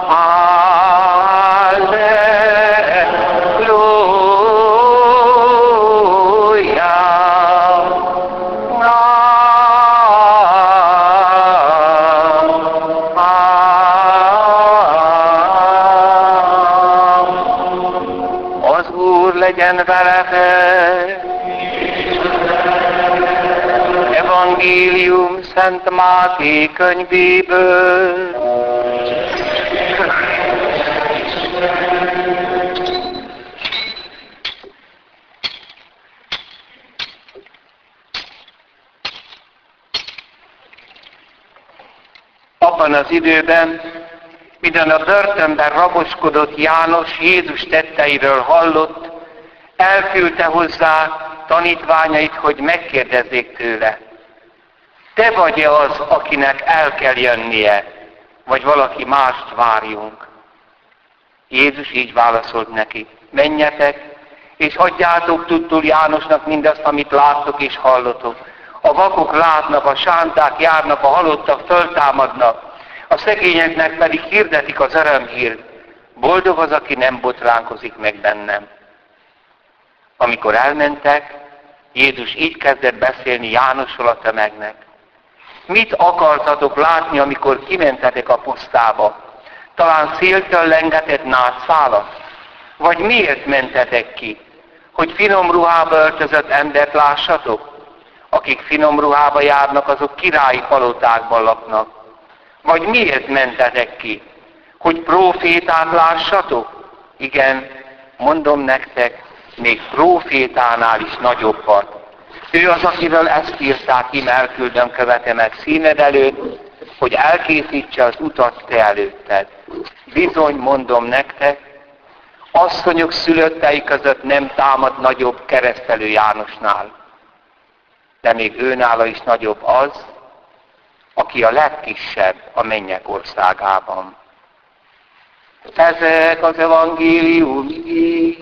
Az Úr legyen veletek. Evangélium Szent Máté könyvéből. Abban az időben, midőn a börtönben raboskodott János Jézus tetteiről hallott, elküldte hozzá tanítványait, hogy megkérdezzék tőle: te vagy-e az, akinek el kell jönnie, vagy valaki mást várjunk? Jézus így válaszolt neki: menjetek, és adjátok tudtul Jánosnak mindazt, amit láttok és hallotok. A vakok látnak, a sánták járnak, a halottak föltámadnak, a szegényeknek pedig hirdetik az örömhírt. Boldog az, aki nem botránkozik meg bennem. Amikor elmentek, Jézus így kezdett beszélni Jánosról a tömegnek. Mit akartatok látni, amikor kimentetek a pusztába? Talán széltől lengetett nátszálat? Vagy miért mentetek ki? Hogy finom ruhába öltözött embert lássatok? Akik finom ruhába járnak, azok királyi palotákban laknak. Vagy miért mentetek ki? Hogy prófétát lássatok? Igen, mondom nektek, még prófétánál is nagyobbat. Ő az, akiről ezt írták: én elküldöm követemet színed előtt, hogy elkészítse az utat te előtted. Bizony, mondom nektek, asszonyok szülöttei között nem támad nagyobb keresztelő Jánosnál. De még őnála is nagyobb az, aki a legkisebb a mennyek országában. Ezek az evangélium igék.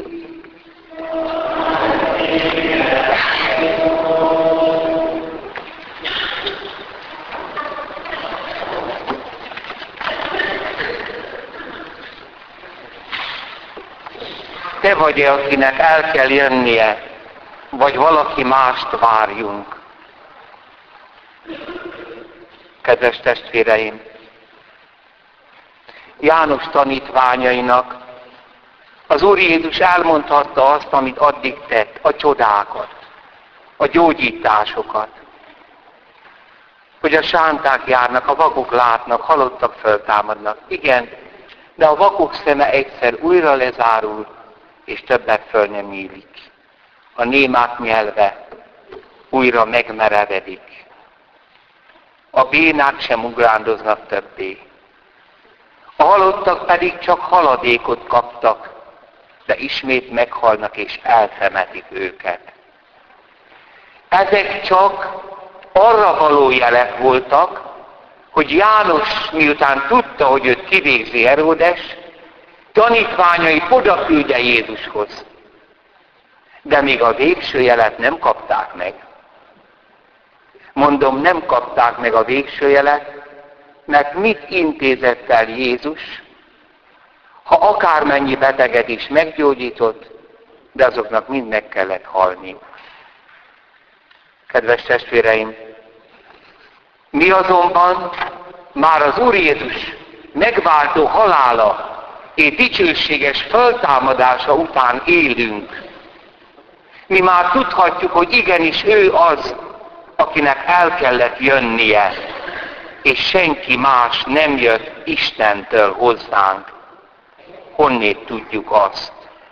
Te vagy-e, akinek el kell jönnie, vagy valaki mást várjunk? Kedves testvéreim, János tanítványainak az Úr Jézus elmondhatta azt, amit addig tett, a csodákat, a gyógyításokat. Hogy a sánták járnak, a vakok látnak, halottak föltámadnak. Igen, de a vakok szeme egyszer újra lezárul, és többet föl nem nyílik. A némák nyelve újra megmerevedik. A bénák sem ugrándoznak többé. A halottak pedig csak haladékot kaptak, de ismét meghalnak és eltemetik őket. Ezek csak arra való jelek voltak, hogy János, miután tudta, hogy őt kivégzi Heródes, tanítványai odaküldje Jézushoz. De még a végső jelet nem kapták meg. Mondom, nem kapták meg a végső jelet, mert mit intézett el Jézus, ha akármennyi beteget is meggyógyított, de azoknak mind meg kellett halni. Kedves testvéreim, mi azonban már az Úr Jézus megváltó halála és dicsőséges föltámadása után élünk. Mi már tudhatjuk, hogy igenis ő az, akinek el kellett jönnie, és senki más nem jött Istentől hozzánk. Honnét tudjuk azt?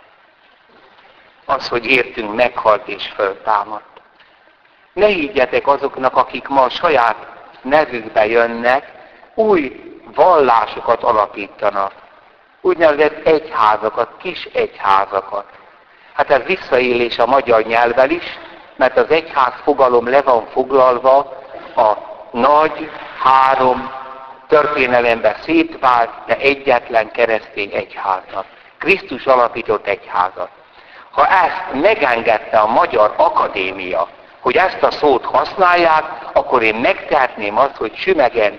Az, hogy értünk, meghalt és föltámadt. Ne higgyetek azoknak, akik ma a saját nevükbe jönnek, új vallásokat alapítanak. Úgynevezett egyházakat, kis egyházakat. Hát ez visszaélés a magyar nyelvvel is, mert az egyház fogalom le van foglalva a nagy, három történelemben szétvált, de egyetlen keresztény egyháznak. Krisztus alapított egyházat. Ha ezt megengedte a Magyar Akadémia, hogy ezt a szót használják, akkor én megtehetném azt, hogy sümegen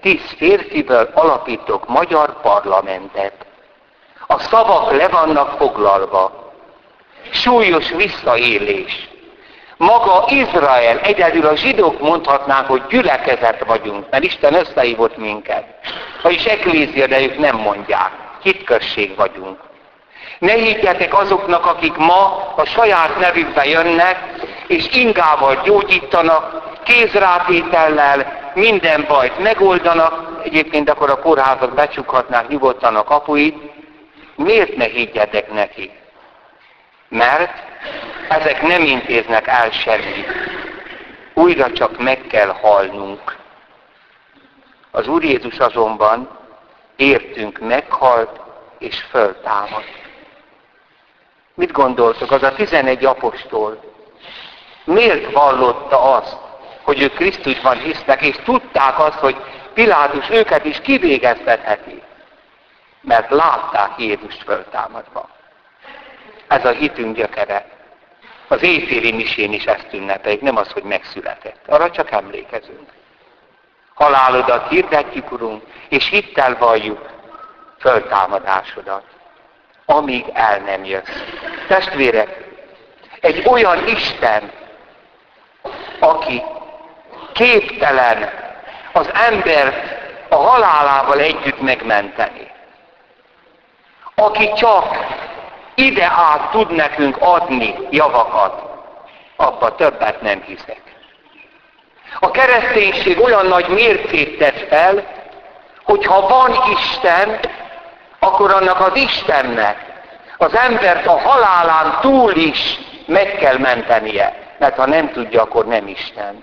10 férfiből alapítok magyar parlamentet. A szavak le vannak foglalva. Súlyos visszaélés. Maga Izrael, egyedül a zsidók mondhatnák, hogy gyülekezet vagyunk, mert Isten összehívott minket. Vagyis eklézia, de ők nem mondják. Hitközség vagyunk. Ne higgyetek azoknak, akik ma a saját nevükbe jönnek, és ingával gyógyítanak, kézrátétellel minden bajt megoldanak, egyébként akkor a kórházak becsukhatnák nyugodtan a kapuit. Miért ne higgyetek nekik? Mert ezek nem intéznek el semmit. Újra csak meg kell halnunk. Az Úr Jézus azonban értünk meghalt és föltámadt. Mit gondoltok, az a 11 apostol miért vallotta azt, hogy ők Krisztusban hisznek, és tudták azt, hogy Pilátus őket is kivégeztetheti? Mert látták Jézust föltámadva. Ez a hitünk gyökere. Az éjféli misén is ezt ünnepeljük, nem az, hogy megszületett. Arra csak emlékezünk. Halálodat hirdetjük, Urunk, és hittel valljuk föltámadásodat, amíg el nem jössz. Testvérek, egy olyan Isten, aki képtelen az embert a halálával együtt megmenteni, aki csak ide át tud nekünk adni javakat, abba többet nem hiszek. A kereszténység olyan nagy mércét tesz fel, hogy ha van Isten, akkor annak az Istennek az embert a halálán túl is meg kell mentenie. Mert ha nem tudja, akkor nem Isten.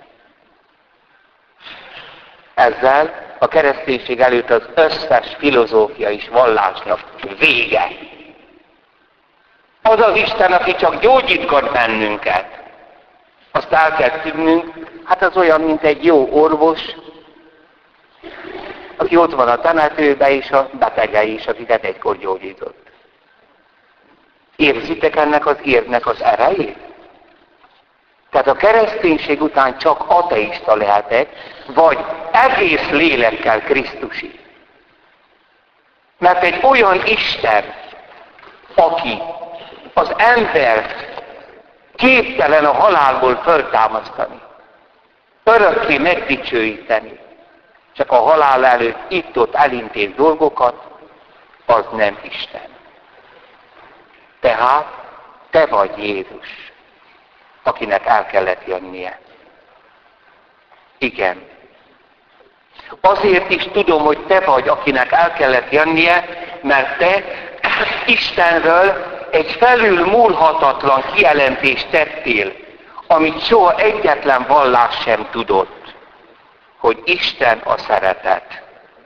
Ezzel a kereszténység előtt az összes filozófia és vallásnak vége. Az az Isten, aki csak gyógyítgat bennünket, azt el kell tudnünk, hát az olyan, mint egy jó orvos, aki ott van a temetőben, és a betege is, akiket egykor gyógyított. Érzitek ennek az érvnek az erejét? Tehát a kereszténység után csak ateista lehetek, vagy egész lélekkel Krisztusi. Mert egy olyan Isten, aki az embert képtelen a halálból föltámasztani, örökké megdicsőíteni, csak a halál előtt itt-ott elintéz dolgokat, az nem Isten. Tehát te vagy Jézus, akinek el kellett jönnie. Igen. Azért is tudom, hogy te vagy, akinek el kellett jönnie, mert te Istenről egy felülmúlhatatlan kijelentést tettél, amit soha egyetlen vallás sem tudott, hogy Isten a szeretet.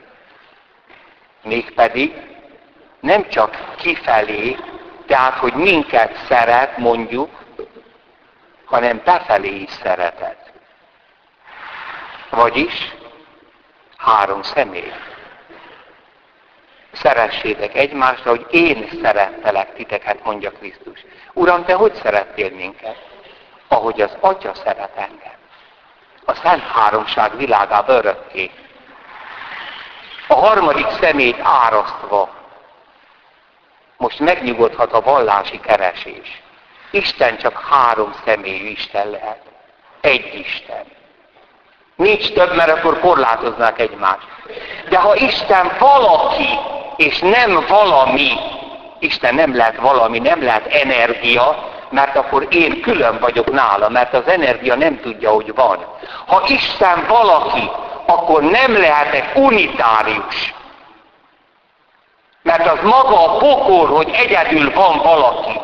Mégpedig nem csak kifelé, tehát, hogy minket szeret, mondjuk, hanem befelé is szeretet. Vagyis 3 személy. Szeressétek egymást, ahogy én szerettelek titeket, mondja Krisztus. Uram, te hogy szerettél minket? Ahogy az Atya szeret engem. A Szent Háromság világába örökké. A harmadik személyt árasztva. Most megnyugodhat a vallási keresés. Isten csak 3 személyű Isten lehet. Egy Isten. Nincs több, mert akkor korlátoznák egymást. De ha Isten valaki, és nem valami, Isten nem lehet valami, nem lehet energia, mert akkor én külön vagyok nála, mert az energia nem tudja, hogy van. Ha Isten valaki, akkor nem lehetek unitárius. Mert az maga a pokol, hogy egyedül van valaki.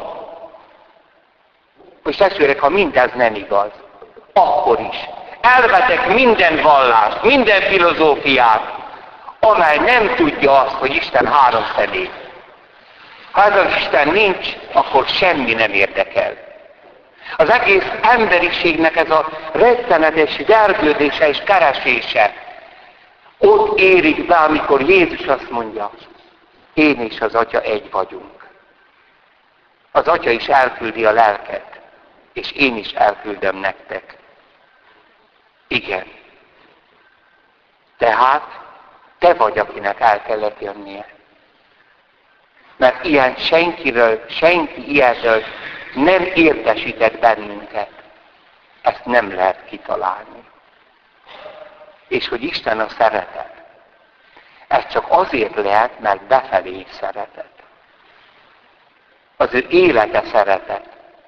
És testvérek, ha mindez nem igaz, akkor is elvetek minden vallást, minden filozófiát, amely nem tudja azt, hogy Isten 3 személy. Ha ez az Isten nincs, akkor semmi nem érdekel. Az egész emberiségnek ez a rettenetes vergődése és keresése ott érik be, amikor Jézus azt mondja, én és az Atya egy vagyunk. Az Atya is elküldi a lelket, és én is elküldöm nektek. Igen. Tehát te vagy, akinek el kellett jönnie. Mert ilyen senki ilyenről nem értesített bennünket. Ezt nem lehet kitalálni. És hogy Isten a szeretet. Ez csak azért lehet, mert befelé szeretet. Az ő élete szeretet.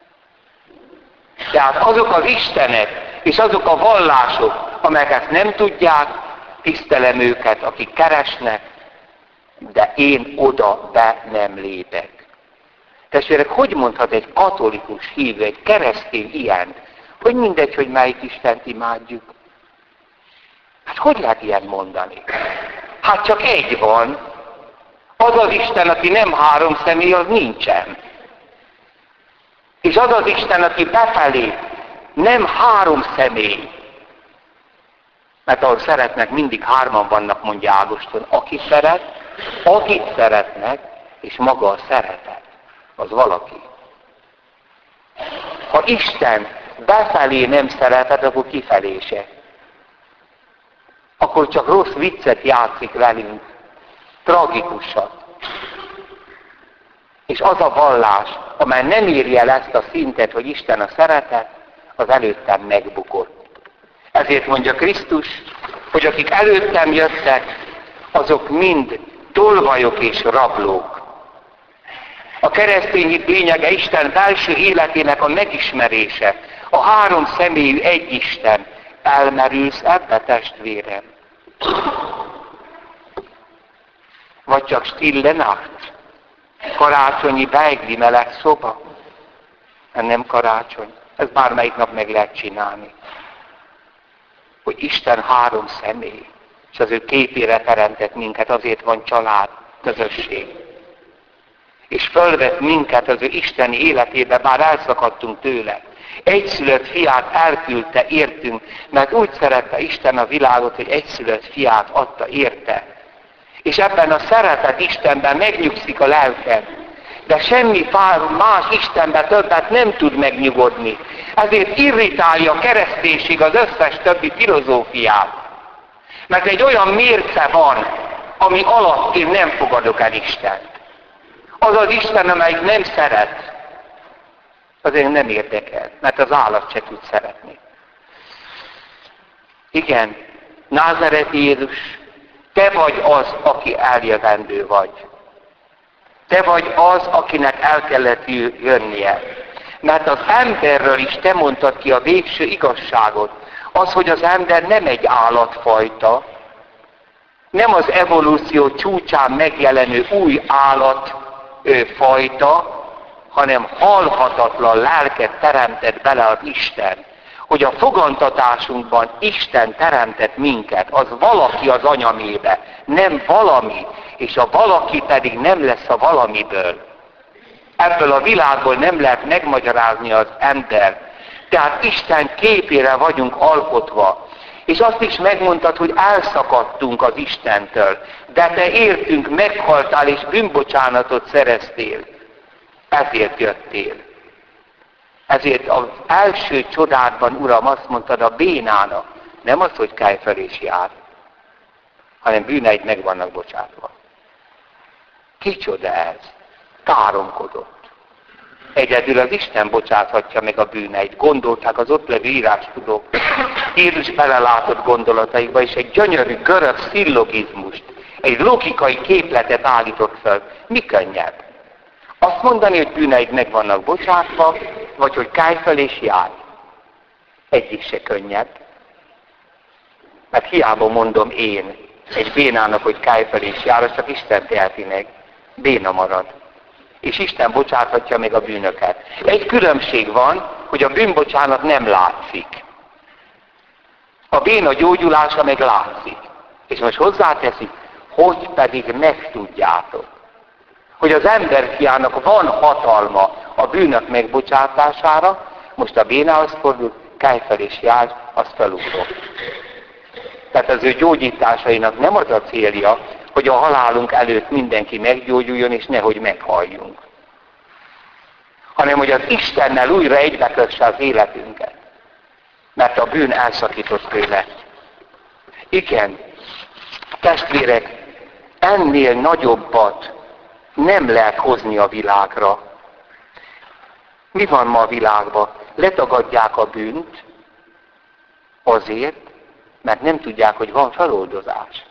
Tehát azok az istenek és azok a vallások, amelyek ezt nem tudják, tisztelem őket, akik keresnek, de én oda be nem lépek. Testvérek, hogy mondhat egy katolikus hívő, egy keresztény ilyent, hogy mindegy, hogy melyik Istent imádjuk? Hát hogy lehet ilyen mondani? Hát csak egy van. Az az Isten, aki nem három személy, az nincsen. És az az Isten, aki befelé, nem három személy. Mert ahol szeretnek, mindig hárman vannak, mondja Ágoston. Aki szeret, akit szeretnek, és maga a szeretet, az valaki. Ha Isten befelé nem szeretet, akkor kifelé se. Akkor csak rossz viccet játszik velünk. Tragikusat. És az a vallás, amely nem érje el ezt a szintet, hogy Isten a szeretet, az előttem megbukott. Ezért mondja Krisztus, hogy akik előttem jöttek, azok mind tolvajok és rablók. A keresztény hit lényege Isten belső életének a megismerése, a három személyű egy Isten. Elmerülsz ebbe, testvérem? Vagy csak stille Nacht? Karácsonyi beigli meleg szoba? Nem karácsony. Ez bármelyik nap meg lehet csinálni. Hogy Isten három személy, és az ő képére teremtett minket, azért van család, közösség. És fölvett minket az ő isteni életébe, bár elszakadtunk tőle. Egyszülött fiát elküldte értünk, mert úgy szerette Isten a világot, hogy egyszülött fiát adta érte. És ebben a szeretet Istenben megnyugszik a lelked. De semmi más Istenben többet nem tud megnyugodni. Ezért irritálja a kereszténység az összes többi filozófiát. Mert egy olyan mérce van, ami alatt én nem fogadok el Istent. Az az Isten, amelyik nem szeret, azért nem érdekel, mert az állat se tud szeretni. Igen, Názáreti Jézus, te vagy az, aki eljövendő vagy. Te vagy az, akinek el kellett jönnie. Mert az emberről is te mondtad ki a végső igazságot. Az, hogy az ember nem egy állatfajta, nem az evolúció csúcsán megjelenő új állatfajta, hanem halhatatlan lelket teremtett bele az Isten. Hogy a fogantatásunkban Isten teremtett minket, az valaki az anyamébe, nem valami, és a valaki pedig nem lesz a valamiből. Ebből a világból nem lehet megmagyarázni az ember. Tehát Isten képére vagyunk alkotva. És azt is megmondtad, hogy elszakadtunk az Istentől. De te értünk, meghaltál és bűnbocsánatot szereztél. Ezért jöttél. Ezért az első csodádban, Uram, azt mondtad a bénának, nem az, hogy kelj fel és jár, hanem bűneid meg vannak bocsátva. Kicsoda ez? Káromkodott. Egyedül az Isten bocsáthatja meg a bűneit. Gondolták az ott levő írástudók. Jézus belelátott gondolataikba, és egy gyönyörű görög szillogizmust, egy logikai képletet állított fel. Mi könnyebb? Azt mondani, hogy bűneid meg vannak bocsátva, vagy hogy kelj fel és járj. Egyik se könnyebb. Mert hiába mondom én egy bénának, hogy kelj fel és járj, csak Isten teheti meg. Béna marad. És Isten bocsáthatja meg a bűnöket. Egy különbség van, hogy a bűnbocsánat nem látszik. A béna gyógyulása meg látszik. És most hozzáteszik, hogy pedig megtudjátok, hogy az emberfiának van hatalma a bűnök megbocsátására, most a bénához fordul, kelj fel és járj, azt felugrok. Tehát az ő gyógyításainak nem az a célja, hogy a halálunk előtt mindenki meggyógyuljon, és nehogy meghalljunk. Hanem, hogy az Istennel újra egybekösse az életünket. Mert a bűn elszakított tőle. Igen, Testvérek, ennél nagyobbat nem lehet hozni a világra. Mi van ma a világban? Letagadják a bűnt azért, mert nem tudják, hogy van feloldozás.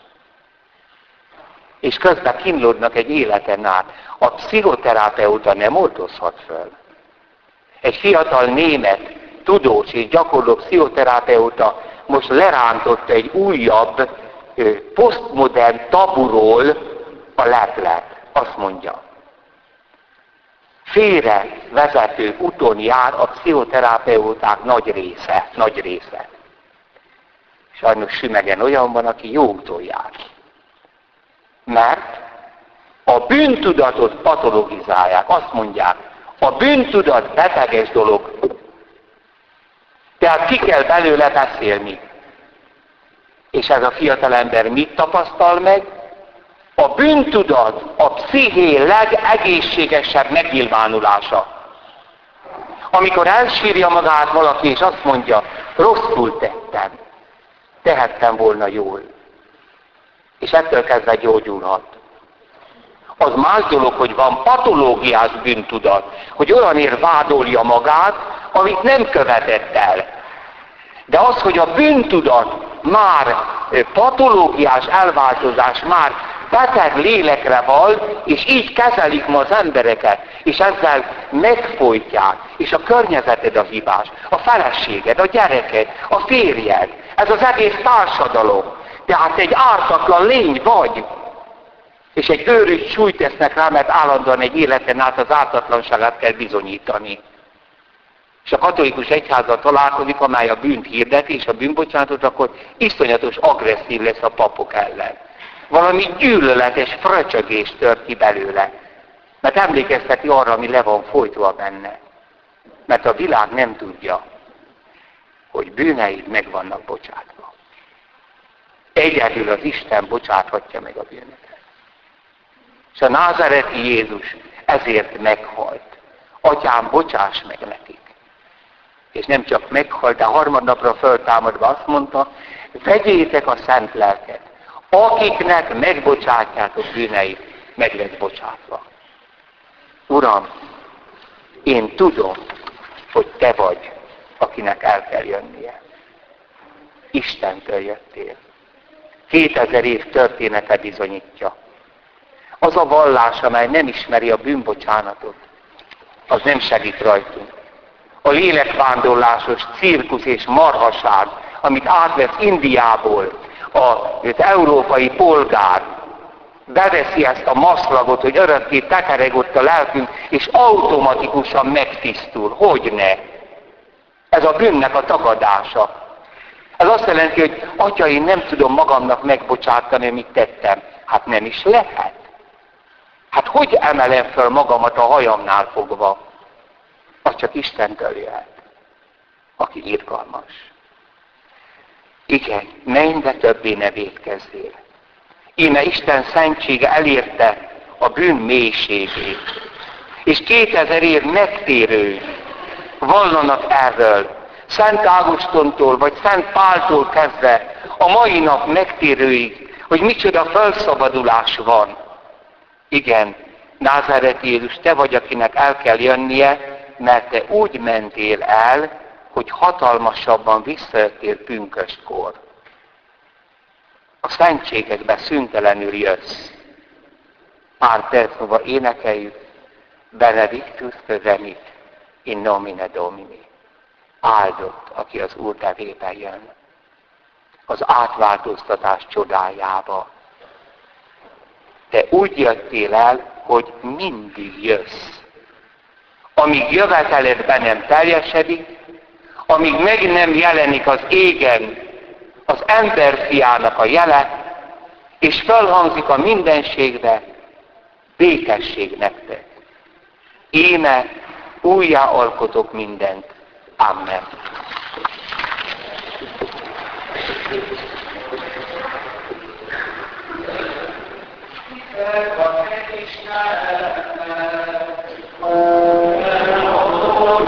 És közben kínlódnak egy életen át. A pszichoterapeuta nem oldozhat föl. Egy fiatal német, tudós és gyakorló pszichoterapeuta most lerántotta egy újabb, posztmodern taburól a leplet. Azt mondja, félre vezető úton jár a pszichoterapeuták nagy része. Sajnos sümegen olyan van, aki jó úton jár. Mert a bűntudatot patologizálják. Azt mondják, a bűntudat beteges dolog. Tehát ki kell belőle beszélni. És ez a fiatalember mit tapasztal meg? A bűntudat a psziché legegészségesebb megnyilvánulása. Amikor elsírja magát valaki, és azt mondja, rosszul tettem, tehettem volna jól. És ettől kezdve gyógyulhat. Az más dolog, hogy van patológiás bűntudat, hogy olyanért vádolja magát, amit nem követett el. De az, hogy a bűntudat már patológiás elváltozás, már beteg lélekre val, és így kezelik ma az embereket, és ezzel megfojtják, és a környezeted a hibás, a feleséged, a gyereked, a férjed, ez az egész társadalom. Tehát egy ártatlan lény vagy, és egy őrült súlyt tesznek rá, mert állandóan egy életen át az ártatlanságát kell bizonyítani. És a katolikus egyházal találkozik, amely a bűnt hirdeti, és a bűnbocsánatot, akkor iszonyatos agresszív lesz a papok ellen. Valami gyűlöletes fröcsögés tört ki belőle. Mert emlékezteti arra, ami le van folytva benne. Mert a világ nem tudja, hogy bűneid meg vannak bocsátva. Egyedül az Isten bocsáthatja meg a bűnöket. És a názáreti Jézus ezért meghalt. Atyám, bocsáss meg nekik. És nem csak meghalt, de harmadnapra föltámadva azt mondta, vegyétek a szent lelket. Akiknek megbocsátjátok bűneit, meg lesz bocsátva. Uram, én tudom, hogy te vagy, akinek el kell jönnie. Istentől jöttél. 2000 év története bizonyítja. Az a vallás, amely nem ismeri a bűnbocsánatot, az nem segít rajtunk. A lélekvándorlásos cirkusz és marhaság, amit átvesz Indiából az európai polgár, beveszi ezt a maszlagot, hogy örökké tekereg ott a lelkünk, és automatikusan megtisztul. Hogyne? Ez a bűnnek a tagadása. Ez azt jelenti, hogy Atya, én nem tudom magamnak megbocsátani, amit tettem. Hát nem is lehet. Hát hogy emelem fel magamat a hajamnál fogva? Az csak Istentől jöhet, aki irgalmas. Igen, menj, de többé ne vétkezzél. Íme Isten szentsége elérte a bűn mélységét. És 2000 év megtérő vallanak erről. Szent Ágostontól, vagy Szent Páltól kezdve a mai nap megtérőig, hogy micsoda felszabadulás van. Igen, názáreti Jézus, te vagy, akinek el kell jönnie, mert te úgy mentél el, hogy hatalmasabban visszajöttél pünköstkor. A szentségekbe szüntelenül jössz. Pár perc múlva énekeljük, Benedictus te venit in nomine Domini. Áldott, aki az Úr nevében jön. Az átváltoztatás csodájába. Te úgy jöttél el, hogy mindig jössz. Amíg jöveteled be nem teljesedik, amíg meg nem jelenik az égen az emberfiának a jele, és felhangzik a mindenségbe, békesség nektek. Íme újjá alkotok mindent. Amen. Isten,